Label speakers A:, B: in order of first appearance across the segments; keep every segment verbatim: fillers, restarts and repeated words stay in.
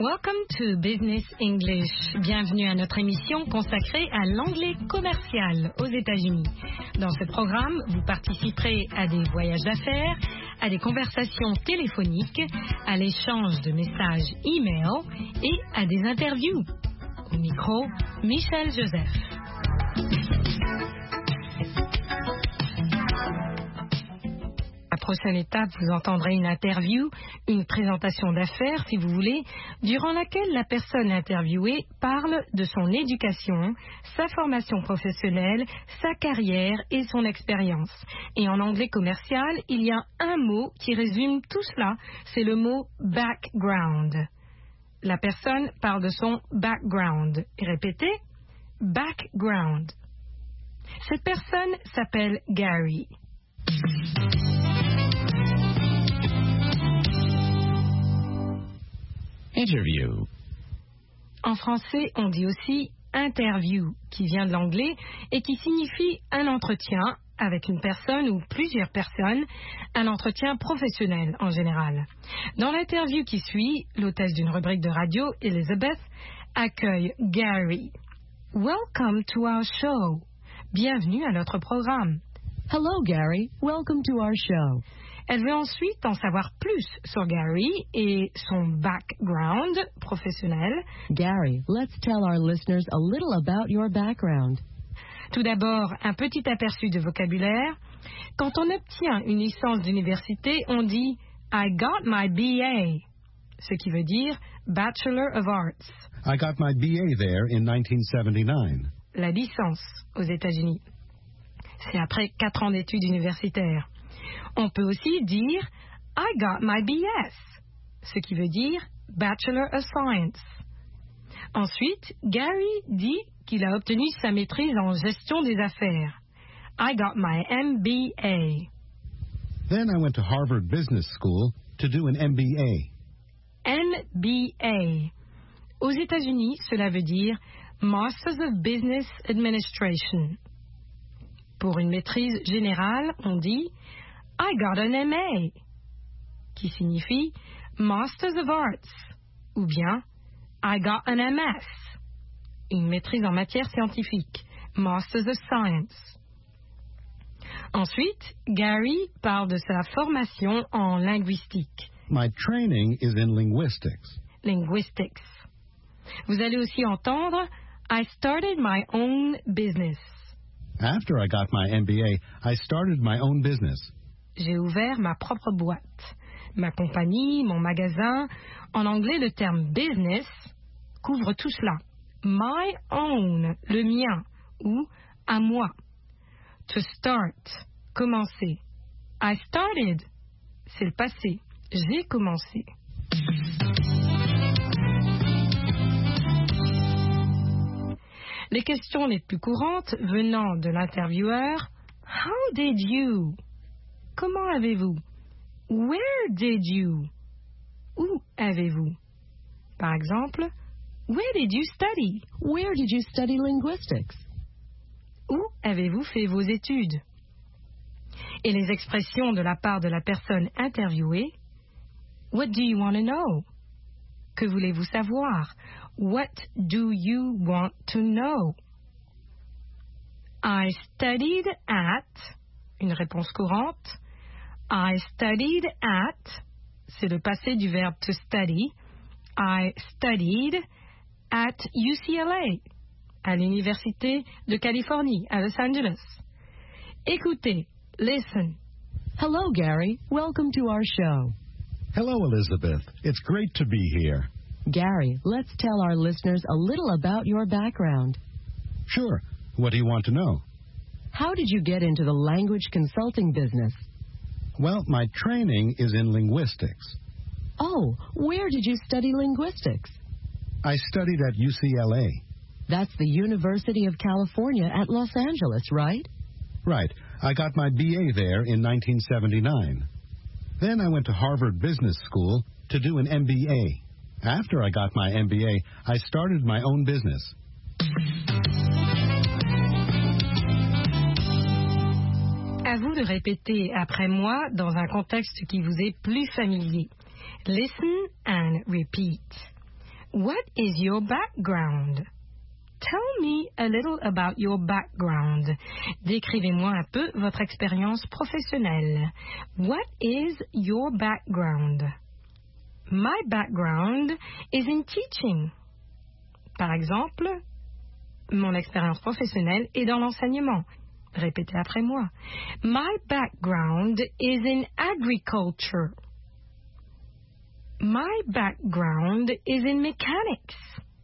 A: Welcome to Business English. Bienvenue à notre émission consacrée à l'anglais commercial aux États-Unis. Dans ce programme, vous participerez à des voyages d'affaires, à des conversations téléphoniques, à l'échange de messages e-mail et à des interviews. Au micro, Michel Joseph. La prochaine étape, vous entendrez une interview, une présentation d'affaires, si vous voulez, durant laquelle la personne interviewée parle de son éducation, sa formation professionnelle, sa carrière et son expérience. Et en anglais commercial, il y a un mot qui résume tout cela, c'est le mot background. La personne parle de son background. Et répétez, background. Cette personne s'appelle Gary.
B: Interview.
A: En français, on dit aussi interview, qui vient de l'anglais et qui signifie un entretien avec une personne ou plusieurs personnes, un entretien professionnel en général. Dans l'interview qui suit, l'hôtesse d'une rubrique de radio, Elizabeth, accueille Gary. Welcome to our show. Bienvenue à notre programme.
C: Hello, Gary. Welcome to our show.
A: Elle veut ensuite en savoir plus sur Gary et son background professionnel.
C: Gary, let's tell our listeners a little about your background.
A: Tout d'abord, un petit aperçu de vocabulaire. Quand on obtient une licence d'université, on dit « I got my B A », ce qui veut dire « Bachelor of Arts ».
D: I got my B A there in nineteen seventy-nine.
A: La licence aux États-Unis. C'est après quatre ans d'études universitaires. On peut aussi dire « I got my B S », ce qui veut dire « Bachelor of Science ». Ensuite, Gary dit qu'il a obtenu sa maîtrise en gestion des affaires. « I got my M B A ».
D: Then I went to Harvard Business School to do an M B A.
A: M B A. Aux États-Unis, cela veut dire « Masters of Business Administration ». Pour une maîtrise générale, on dit « I got an M A », qui signifie « Masters of Arts » ou bien « I got an M S », une maîtrise en matière scientifique, « Masters of Science ». Ensuite, Gary parle de sa formation en linguistique.
D: My training is in linguistics.
A: Linguistics. Vous allez aussi entendre « I started my own business ».
D: After I got my M B A, I started my own business.
A: J'ai ouvert ma propre boîte, ma compagnie, mon magasin. En anglais, le terme business couvre tout cela. My own, le mien, ou à moi. To start, commencer. I started, c'est le passé. J'ai commencé. Les questions les plus courantes venant de l'intervieweur, How did you? Comment avez-vous? Where did you? Où avez-vous? Par exemple, Where did you study?
C: Where did you study linguistics?
A: Où avez-vous fait vos études? Et les expressions de la part de la personne interviewée, What do you want to know? Que voulez-vous savoir? What do you want to know? I studied at, une réponse courante. I studied at, c'est le passé du verbe to study. I studied at U C L A, à l'Université de Californie, à Los Angeles. Écoutez, listen.
C: Hello, Gary. Welcome to our show.
D: Hello, Elizabeth. It's great to be here.
C: Gary, let's tell our listeners a little about your background.
D: Sure. What do you want to know?
C: How did you get into the language consulting business?
D: Well, my training is in linguistics.
C: Oh, where did you study linguistics?
D: I studied at U C L A.
C: That's the University of California at Los Angeles, right?
D: Right. I got my B A there in nineteen seventy-nine. Then I went to Harvard Business School to do an M B A. After I got my M B A, I started my own business.
A: À vous de répéter après moi dans un contexte qui vous est plus familier. Listen and repeat. What is your background? Tell me a little about your background. Décrivez-moi un peu votre expérience professionnelle. What is your background? My background is in teaching. Par exemple, mon expérience professionnelle est dans l'enseignement. Répétez après moi. My background is in agriculture. My background is in mechanics.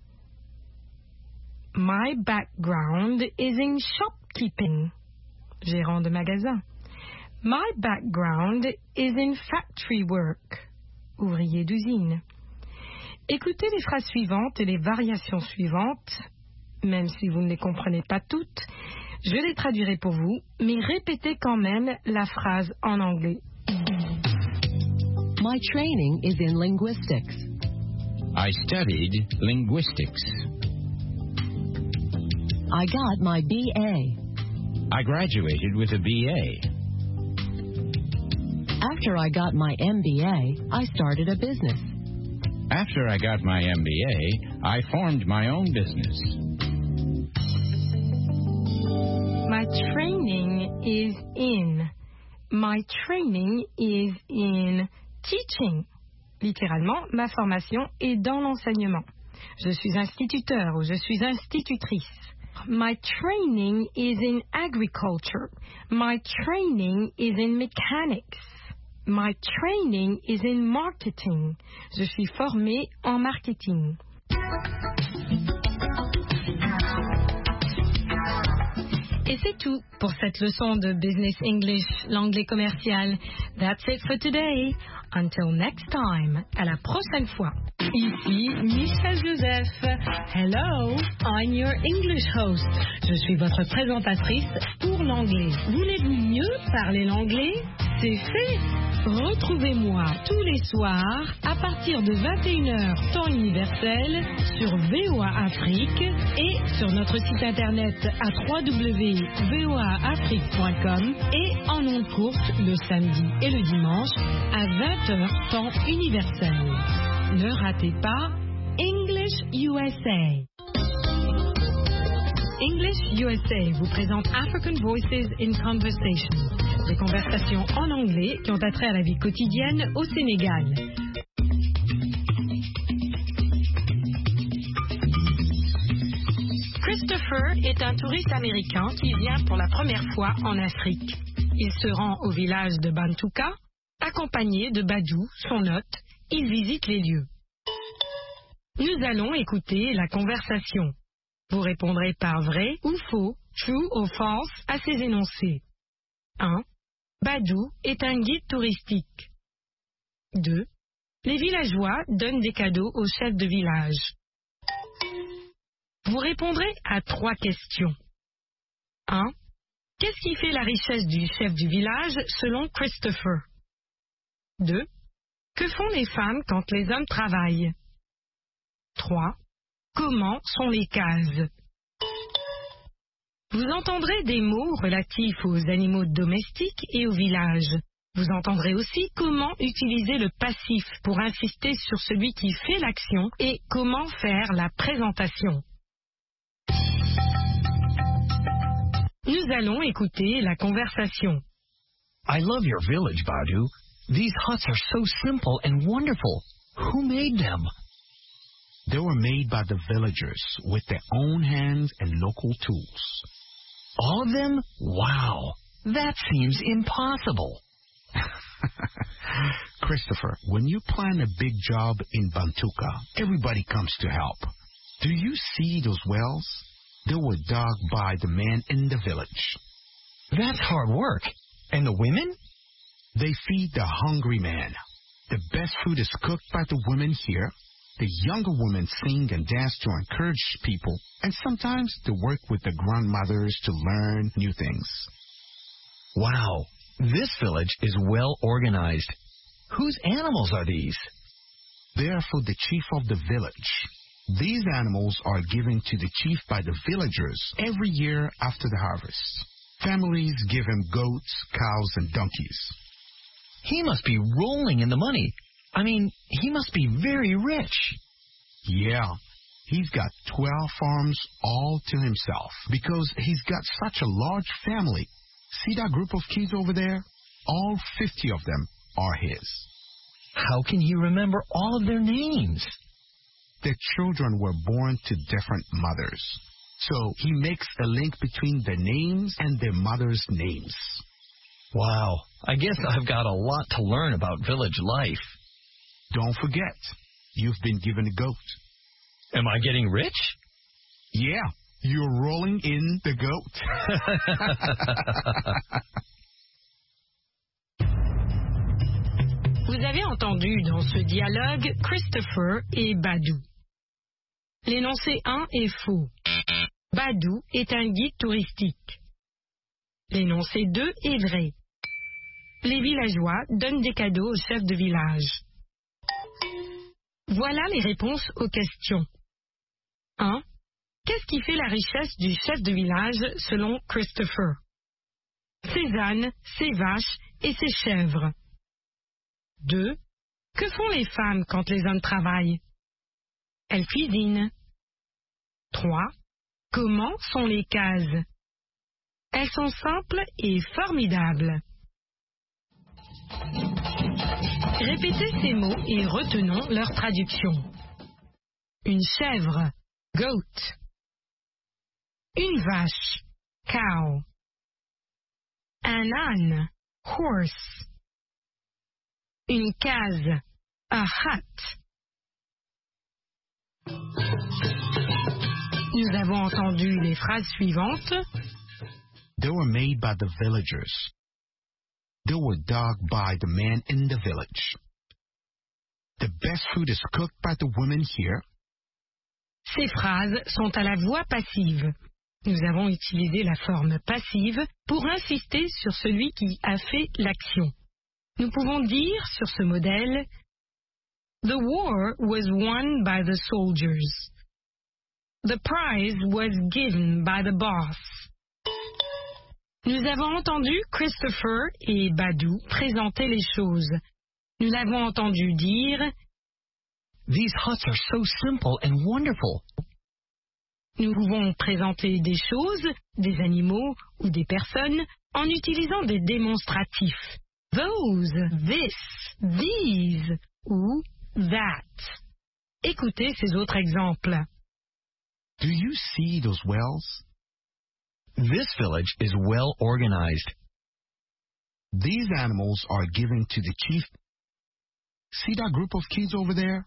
A: My background is in shopkeeping. Gérant de magasin. My background is in factory work. Ouvrier d'usine. Écoutez les phrases suivantes et les variations suivantes, même si vous ne les comprenez pas toutes. Je les traduirai pour vous, mais répétez quand même la phrase en anglais.
C: My training is in linguistics.
B: I studied linguistics.
C: I got my B A.
B: I graduated with a B A.
C: After I got my M B A, I started a business.
B: After I got my M B A, I formed my own business.
A: My training is in. My training is in teaching. Littéralement, ma formation est dans l'enseignement. Je suis instituteur ou je suis institutrice. My training is in agriculture. My training is in mechanics. My training is in marketing. Je suis formée en marketing. Et c'est tout pour cette leçon de Business English, l'anglais commercial. That's it for today. Until next time. À la prochaine fois. Ici Michel Joseph. Hello, I'm your English host. Je suis votre présentatrice pour l'anglais. Voulez-vous mieux parler l'anglais? C'est fait. Retrouvez-moi tous les soirs à partir de vingt et une heures temps universel sur V O A Afrique et sur notre site internet à w w w point v o a afrique point com et en ondes courtes le samedi et le dimanche à vingt heures temps universel. Ne ratez pas English U S A. English U S A vous présente African Voices in Conversation, des conversations en anglais qui ont attrait à la vie quotidienne au Sénégal. Christopher est un touriste américain qui vient pour la première fois en Afrique. Il se rend au village de Bantouka, accompagné de Badou, son hôte. Il visite les lieux. Nous allons écouter la conversation. Vous répondrez par vrai ou faux, true ou false, à ces énoncés. un. Badou est un guide touristique. deux. Les villageois donnent des cadeaux au chef de village. Vous répondrez à trois questions. un. Qu'est-ce qui fait la richesse du chef du village selon Christopher? deux. Que font les femmes quand les hommes travaillent? trois. Comment sont les cases? Vous entendrez des mots relatifs aux animaux domestiques et au village. Vous entendrez aussi comment utiliser le passif pour insister sur celui qui fait l'action et comment faire la présentation. Nous allons écouter la conversation.
E: I love your village, Badou. These huts are so simple and wonderful. Who made them?
F: They were made by the villagers with their own hands and local tools.
E: All of them? Wow. That seems impossible.
F: Christopher, when you plan a big job in Bantuka, everybody comes to help. Do you see those wells? They were dug by the men in the village.
E: That's hard work. And the women?
F: They feed the hungry man. The best food is cooked by the women here. The younger women sing and dance to encourage people, and sometimes they work with the grandmothers to learn new things.
E: Wow, this village is well organized. Whose animals are these?
F: They are for the chief of the village. These animals are given to the chief by the villagers every year after the harvest. Families give him goats, cows, and donkeys.
E: He must be rolling in the money. I mean, he must be very rich.
F: Yeah, he's got twelve farms all to himself because he's got such a large family. See that group of kids over there? All fifty of them are his.
E: How can he remember all of their names?
F: The children were born to different mothers. So he makes a link between the names and their mothers' names.
E: Wow, I guess I've got a lot to learn about village life.
F: Don't forget, you've been given a goat.
E: Am I getting rich?
F: Yeah, you're rolling in the goat.
A: Vous avez entendu dans ce dialogue Christopher et Badou. L'énoncé un est faux. Badou est un guide touristique. L'énoncé deux est vrai. Les villageois donnent des cadeaux au chef de village. Voilà les réponses aux questions. un. Qu'est-ce qui fait la richesse du chef de village selon Christopher? Ses ânes, ses vaches et ses chèvres. deux. Que font les femmes quand les hommes travaillent? Elles cuisinent. trois. Comment sont les cases? Elles sont simples et formidables. Répétez ces mots et retenons leur traduction. Une chèvre, goat. Une vache, cow. Un âne, horse. Une case, a hut. Nous avons entendu les phrases suivantes.
F: They were made by the villagers. They were dug by the men in the village. The best food is cooked by the women here.
A: Ces phrases sont à la voix passive. Nous avons utilisé la forme passive pour insister sur celui qui a fait l'action. Nous pouvons dire sur ce modèle The war was won by the soldiers. The prize was given by the boss. Nous avons entendu Christopher et Badou présenter les choses. Nous l'avons entendu dire
E: These huts are so simple and wonderful.
A: Nous pouvons présenter des choses, des animaux ou des personnes en utilisant des démonstratifs. Those, this, these ou that. Écoutez ces autres exemples.
F: Do you see those wells?
E: This village is well organized.
F: These animals are given to the chief. See that group of kids over there?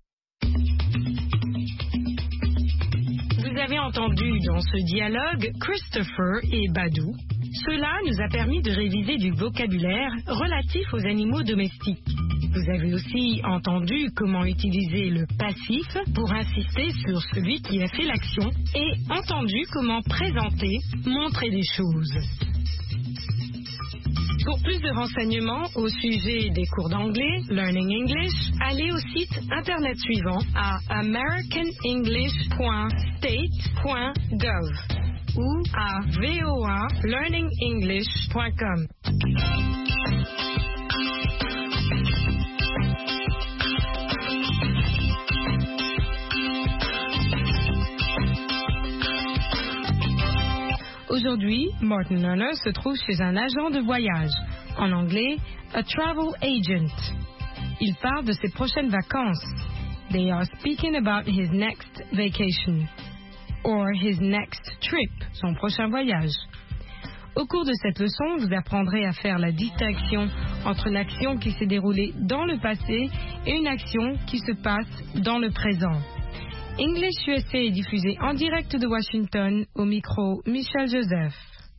A: Vous avez entendu dans ce dialogue Christopher et Badou. Cela nous a permis de réviser du vocabulaire relatif aux animaux domestiques. Vous avez aussi entendu comment utiliser le passif pour insister sur celui qui a fait l'action et entendu comment présenter, montrer des choses. Pour plus de renseignements au sujet des cours d'anglais, Learning English, allez au site internet suivant à american english point state point gov ou à v o a learning english point com. Aujourd'hui, Martin Lerner se trouve chez un agent de voyage, en anglais, a travel agent. Il parle de ses prochaines vacances. They are speaking about his next vacation, or his next trip, son prochain voyage. Au cours de cette leçon, vous apprendrez à faire la distinction entre une action qui s'est déroulée dans le passé et une action qui se passe dans le présent. English U S A est diffusé en direct de Washington, au micro Michel Joseph.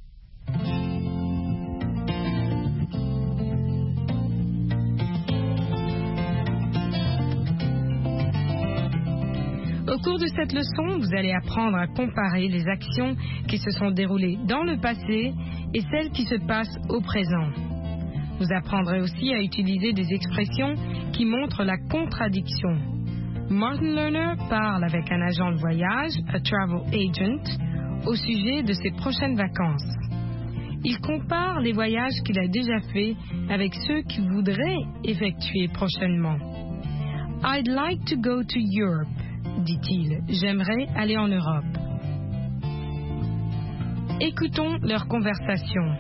A: Au cours de cette leçon, vous allez apprendre à comparer les actions qui se sont déroulées dans le passé et celles qui se passent au présent. Vous apprendrez aussi à utiliser des expressions qui montrent la contradiction. Martin Lerner parle avec un agent de voyage, a travel agent, au sujet de ses prochaines vacances. Il compare les voyages qu'il a déjà faits avec ceux qu'il voudrait effectuer prochainement. I'd like to go to Europe dit-il. J'aimerais aller en Europe. Écoutons leur conversation.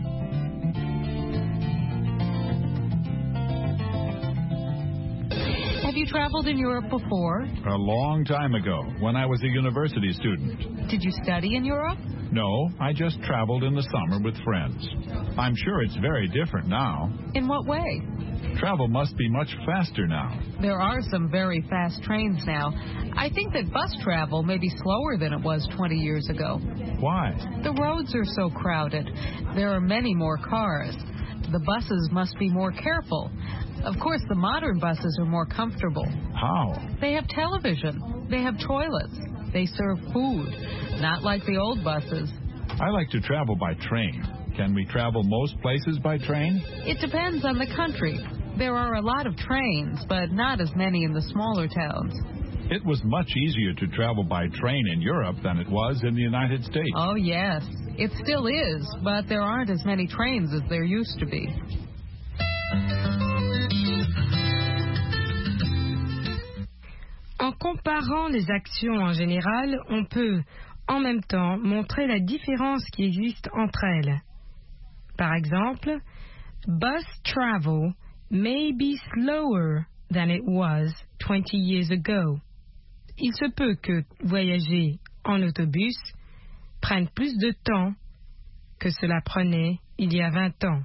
G: Have you traveled in Europe before?
H: A long time ago, when I was a university student.
G: Did you study in Europe?
H: No, I just traveled in the summer with friends. I'm sure it's very different now.
G: In what way?
H: Travel must be much faster now.
G: There are some very fast trains now. I think that bus travel may be slower than it was twenty years ago.
H: Why?
G: The roads are so crowded. There are many more cars. The buses must be more careful. Of course, the modern buses are more comfortable.
H: How?
G: They have television. They have toilets. They serve food. Not like the old buses.
H: I like to travel by train. Can we travel most places by train?
G: It depends on the country. There are a lot of trains, but not as many in the smaller towns.
H: It was much easier to travel by train in Europe than it was in the United States.
G: Oh, yes. It still is, but there aren't as many trains as there used to be.
A: En comparant les actions en général, on peut en même temps montrer la différence qui existe entre elles. Par exemple, bus travel may be slower than it was twenty years ago. Il se peut que voyager en autobus prenne plus de temps que cela prenait il y a vingt ans.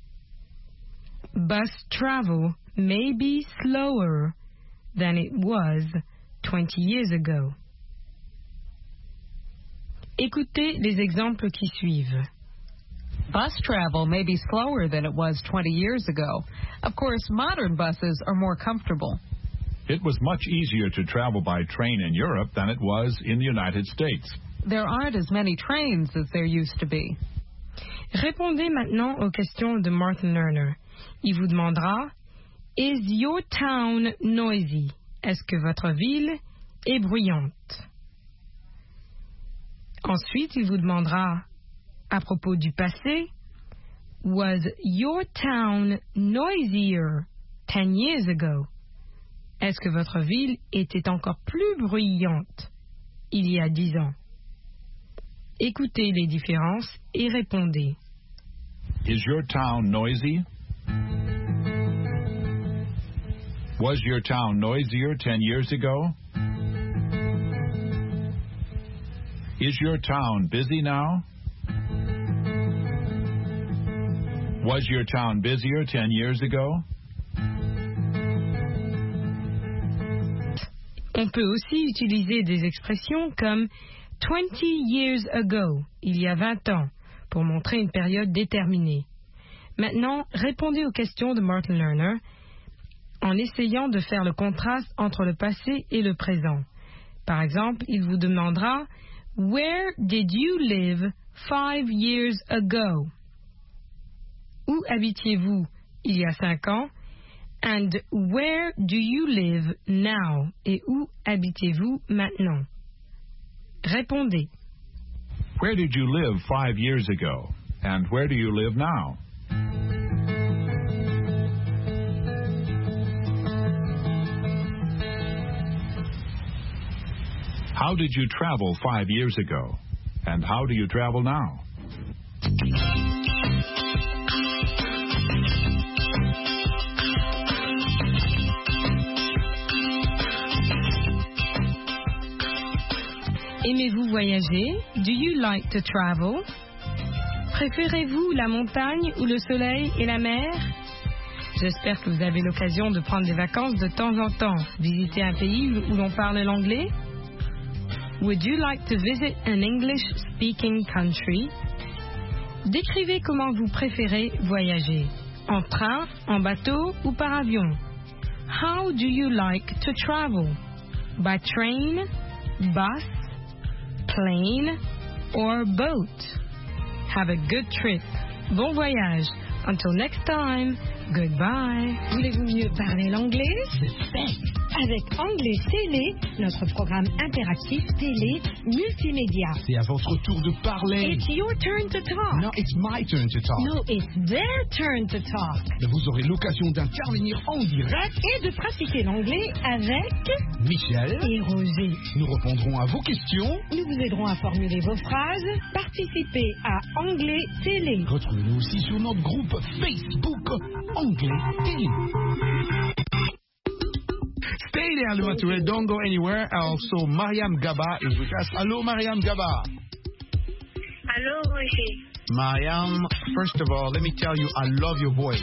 A: Bus travel may be slower than it was twenty years ago. Écoutez les exemples qui suivent.
G: Bus travel may be slower than it was twenty years ago. Of course, modern buses are more comfortable.
H: It was much easier to travel by train in Europe than it was in the United States.
G: There aren't as many trains as there used to be.
A: Répondez maintenant aux questions de Martin Lerner. Il vous demandera: Is your town noisy? Est-ce que votre ville est bruyante? Ensuite, il vous demandera à propos du passé: Was your town noisier ten years ago? Est-ce que votre ville était encore plus bruyante il y a dix ans? Écoutez les différences et répondez.
H: Is your town noisy? Was your town noisier ten years ago? Is your town busy now? Was your town busier ten years ago?
A: On peut aussi utiliser des expressions comme twenty years ago, il y a vingt ans, pour montrer une période déterminée. Maintenant, répondez aux questions de Martin Lerner en essayant de faire le contraste entre le passé et le présent. Par exemple, il vous demandera « Where did you live five years ago ?» Où habitiez-vous il y a cinq ans? And where do you live now? Et où habitez-vous maintenant? Répondez.
H: Where did you live five years ago? And where do you live now? How did you travel five years ago? And how do you travel now?
A: Aimez-vous voyager? Do you like to travel? Préférez-vous la montagne ou le soleil et la mer? J'espère que vous avez l'occasion de prendre des vacances de temps en temps. Visiter un pays où l'on parle l'anglais? Would you like to visit an English-speaking country? Décrivez comment vous préférez voyager. En train, en bateau ou par avion? How do you like to travel? By train, bus, plane, or boat? Have a good trip. Bon voyage. Until next time, goodbye. Voulez-vous mieux parler l'anglais? C'est fait. Avec Anglais Télé, notre programme interactif télé multimédia.
F: C'est à votre tour de parler.
A: It's your turn to talk.
F: No, it's my turn to talk.
A: No, it's their turn to talk.
F: Vous aurez l'occasion d'intervenir en direct
A: et de pratiquer l'anglais avec
F: Michel
A: et Roger.
F: Nous répondrons à vos questions.
A: Nous vous aiderons à formuler vos phrases. Participez à Anglais Télé.
F: Retrouvez-nous aussi sur notre groupe Facebook Anglais Télé. Stay there, Louature. Don't go anywhere. Also, Mariam Gaba is with us. Hello, Mariam Gaba.
I: Hello, Roger.
F: Mariam, first of all, let me tell you, I love your voice.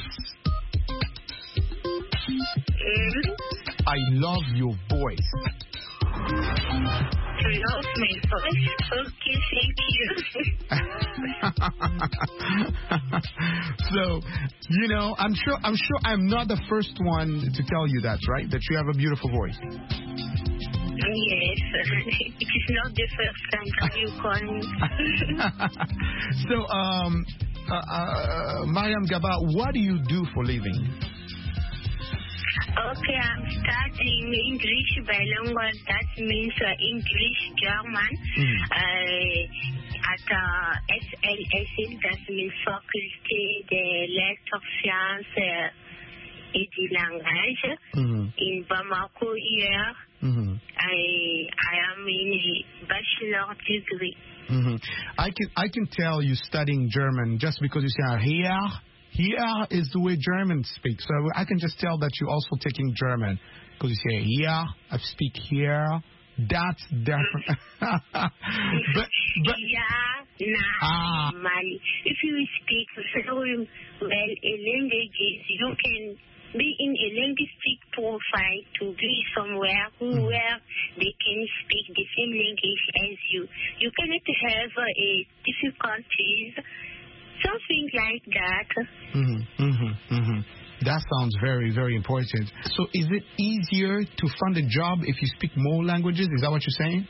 I: Mm-hmm.
F: I love your voice.
I: You love my voice? Okay, thank you.
F: So, you know, I'm sure I'm sure I'm not the first one to tell you that, right? That you have a beautiful voice.
I: Yes, it is not the first time that you call me.
F: So, um, uh, uh, Mariam Gaba, what do you do for living?
I: Okay, I'm studying English bilingual. That means uh, English, German. Mm. Uh, at uh, S L S L, that means Faculté des Lettres, Sciences uh, et du Langage. Mm-hmm. In Bamako here. Mm-hmm. I I am in a bachelor degree.
F: Mm-hmm. I can I can tell you studying German just because you say here. Here is the way Germans speak. So I can just tell that you're also taking German. Because you say, here, I speak here. That's different. but, but,
I: yeah, nah, ah. Mali. If you speak very well a language, you can be in a linguistic profile to be somewhere mm. where they can speak the same language as you. You cannot have uh, a difficulties. Something like that.
F: Mm-hmm, mm-hmm, mm-hmm. That sounds very, very important. So is it easier to find a job if you speak more languages? Is that what you're saying?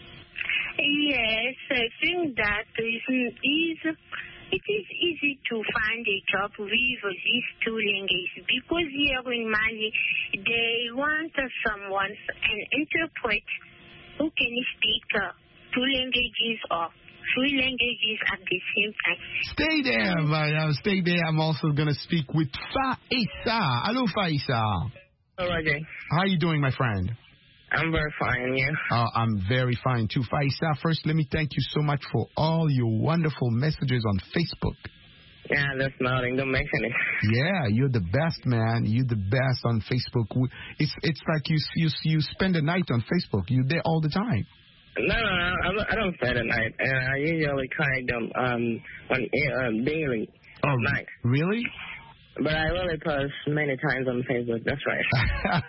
I: Yes, I think that is, is, it is easy to find a job with these two languages because here in Mali, they want someone, an interpreter who can speak uh, two languages or three languages at the same time.
F: Stay there, Mariam. Stay there. I'm also going to speak with Faisa. Hello, Faisa.
J: Hello, Roger.
F: How are you doing, my friend?
J: I'm very fine, yeah.
F: Uh, I'm very fine, too. Faisa, first, let me thank you so much for all your wonderful messages on Facebook.
J: Yeah, that's nothing. Don't mention it.
F: Yeah, you're the best, man. You're the best on Facebook. It's it's like you you, you spend the night on Facebook. You're there all the time.
J: No, no, no, I don't spend the night. Uh, I usually kind of um on uh, daily
F: oh,
J: night.
F: Really?
J: But I really post many times on Facebook. That's right.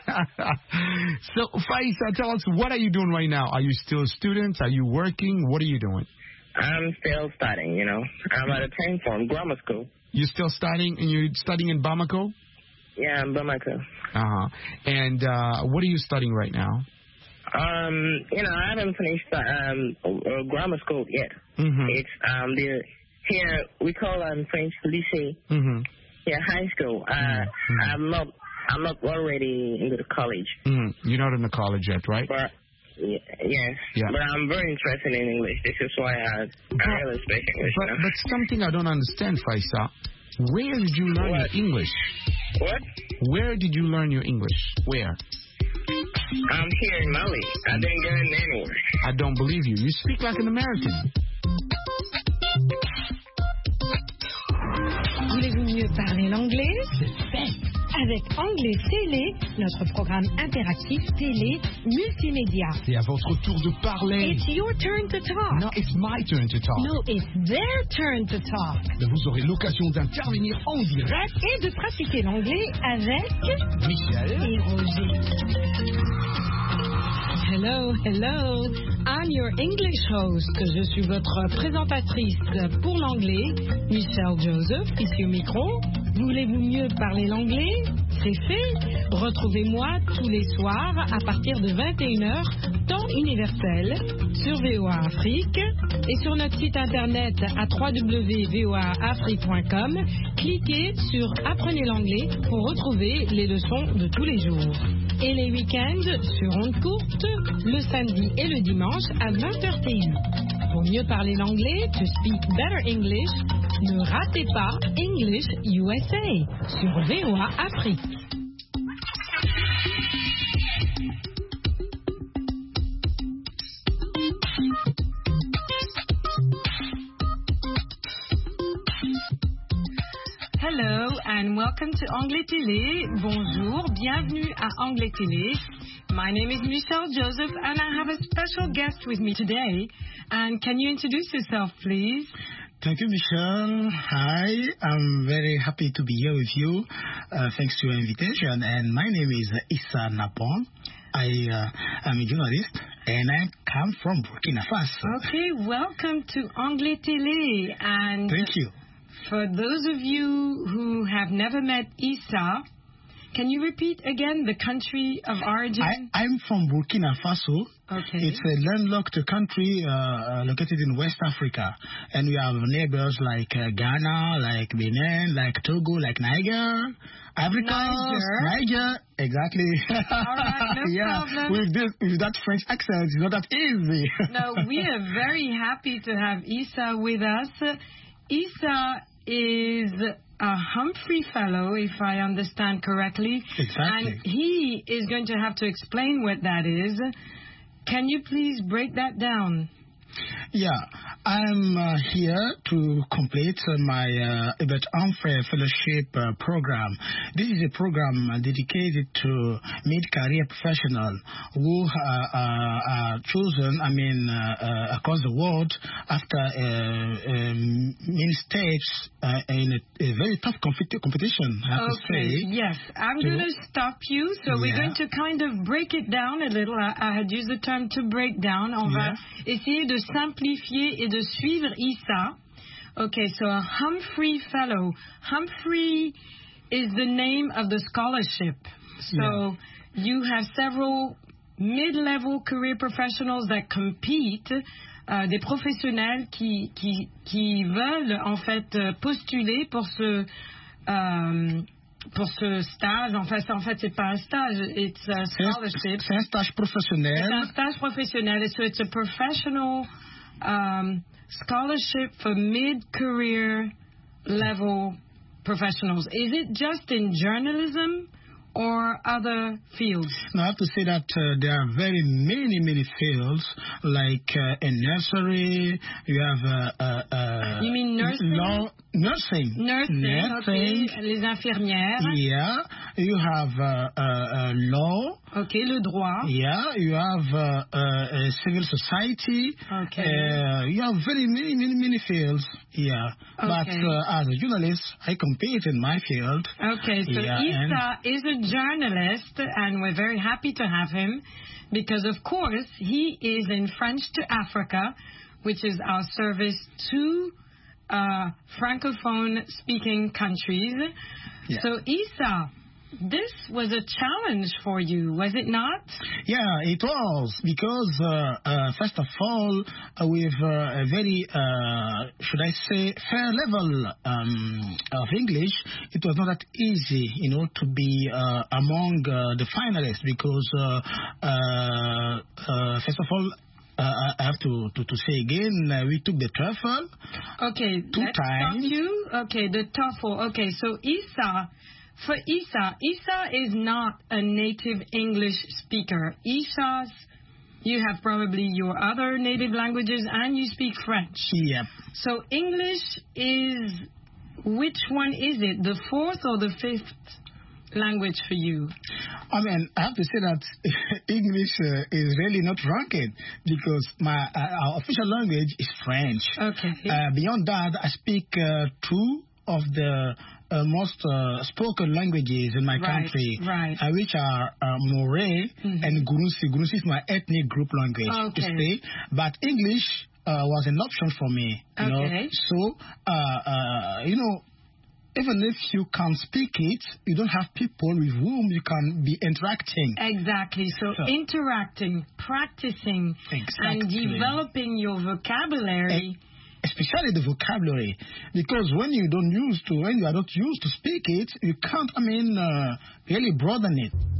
F: So, Faisa, tell us, what are you doing right now? Are you still a student? Are you working? What are you doing?
J: I'm still studying. You know, I'm at a tenth form grammar school.
F: You're still studying, and you're studying in Bamako?
J: Yeah, in Bamako.
F: Uh huh. And uh, what are you studying right now?
J: Um, you know, I haven't finished um uh, grammar school yet. Mm-hmm. It's um the here we call um French lycée. Mm-hmm. Yeah, high school. Uh, mm-hmm. I'm not I'm not already into the college.
F: Mm-hmm. You're not in the college yet, right?
J: But y- yes. Yeah. But I'm very interested in English. This is why I I really speak English.
F: But,
J: you know?
F: but something I don't understand, Faisa. Where did you learn
J: what?
F: your English?
J: What?
F: Where did you learn your English? Where?
J: I'm here in Mali. I didn't get it anywhere.
F: I don't believe you. You speak like an American.
A: Voulez-vous mieux parler l'anglais? C'est fait. Avec Anglais Télé, notre programme interactif télé multimédia.
F: C'est à votre tour de parler.
A: It's your turn to talk.
F: No, it's my turn to talk.
A: No, it's their turn to talk.
F: Vous aurez l'occasion d'intervenir en direct
A: et de pratiquer l'anglais avec
F: Michel
A: et Roger. Hello, hello. I'm your English host. Je suis votre présentatrice pour l'anglais, Michelle Joseph, ici au micro. Voulez-vous mieux parler l'anglais? c'est fait. Retrouvez-moi tous les soirs à partir de vingt et une heures, temps universel, sur V O A Afrique et sur notre site internet à w w w point v o a afrique point com. Cliquez sur Apprenez l'anglais pour retrouver les leçons de tous les jours. Et les week-ends sur ondes courtes, le samedi et le dimanche à vingt heures T U. Pour mieux parler l'anglais, to speak better English, ne ratez pas English U S A sur V O A Afrique. Hello and welcome to Anglais Télé. Bonjour, bienvenue à Anglais Télé. My name is Michelle Joseph and I have a special guest with me today. And can you introduce yourself, please?
K: Thank you, Michelle. Hi, I'm very happy to be here with you. Uh, thanks to your invitation. And my name is Issa Napon. I uh, am a journalist and I come from Burkina Faso.
A: Okay, welcome to Anglais Télé. And
K: thank you.
A: For those of you who have never met Issa, can you repeat again the country of origin?
K: I, I'm from Burkina Faso.
A: Okay.
K: It's a landlocked country uh, located in West Africa. And we have neighbors like uh, Ghana, like Benin, like Togo, like Niger, Africa,
A: Niger.
K: Niger. Exactly.
A: All right, no
K: yeah.
A: problem.
K: With, this, with that French accent, it's not that easy.
A: No, we are very happy to have Issa with us. Issa is a Humphrey Fellow, if I understand correctly.
K: Exactly.
A: And he is going to have to explain what that is. Can you please break that down?
K: Yeah, I'm uh, here to complete uh, my uh, Hubert Humphrey Fellowship uh, program. This is a program uh, dedicated to mid-career professionals who uh, uh, are chosen, I mean, uh, uh, across the world after uh, um, many steps uh, in a, a very tough compet- competition, I have
A: okay,
K: to say.
A: yes. I'm
K: to,
A: going to stop you. So
K: yeah.
A: we're going to kind of break it down a little. I, I had used the term to break down. On
K: yeah.
A: va essayer de simplifier et de suivre Issa. Okay, so a Humphrey Fellow. Humphrey is the name of the scholarship. So
K: yeah.
A: you have several mid-level career professionals that compete, euh, des professionnels qui, qui, qui veulent en fait postuler pour ce euh, pour ce stage. En fait, en fait, c'est pas un stage, it's a scholarship.
K: C'est un stage professionnel.
A: C'est un stage professionnel. So it's a professional um, scholarship for mid-career level professionals. Is it just in journalism or other fields?
K: Now, I have to say that uh, there are very many, many fields, like uh, in nursery, you have... Uh, uh, uh,
A: you mean nursing?
K: Law, nursing.
A: Nursing,
K: nursing.
A: Okay. Les infirmières.
K: Yeah. You have uh, uh, uh, law.
A: Okay, le droit.
K: Yeah. You have uh, uh, civil society.
A: Okay.
K: Uh, you have very many, many, many fields. Yeah.
A: Okay.
K: But uh, as a journalist, I compete in my field.
A: Okay, so
K: yeah,
A: Issa is a journalist, and we're very happy to have him because, of course, he is in French to Africa, which is our service to uh, Francophone-speaking countries.
K: Yeah.
A: So, Issa, this was a challenge for you, was it not?
K: Yeah, it was, because, uh, uh, first of all, uh, with uh, a very, uh, should I say, fair level um, of English, it was not that easy, you know, to be uh, among uh, the finalists, because, uh, uh, uh, first of all, Uh, I have to, to, to say again, uh, we took the TOEFL
A: okay,
K: two
A: let's
K: times.
A: Stop you. Okay, the TOEFL. Okay, so Issa, for Issa, Issa is not a native English speaker. Issa's, you have probably your other native languages and you speak French.
K: Yep.
A: So English is, which one is it? The fourth or the fifth language for you?
K: I mean, I have to say that English uh, is really not ranked because my uh, our official language is French.
A: Okay.
K: Uh, beyond that, I speak uh, two of the uh, most uh, spoken languages in my
A: right,
K: country,
A: right.
K: Uh, which are uh, Moray mm-hmm. and Gurusi. Gurusi is my ethnic group language,
A: okay.
K: to say. But English uh, was an option for me. You
A: okay.
K: know? So, uh, uh, you know, even if you can't speak it, you don't have people with whom you can be interacting.
A: Exactly. So, so interacting, practicing, exactly. and developing your vocabulary.
K: Especially the vocabulary, because when you don't use to, when you are not used to speak it, you can't, I mean, uh, really broaden it.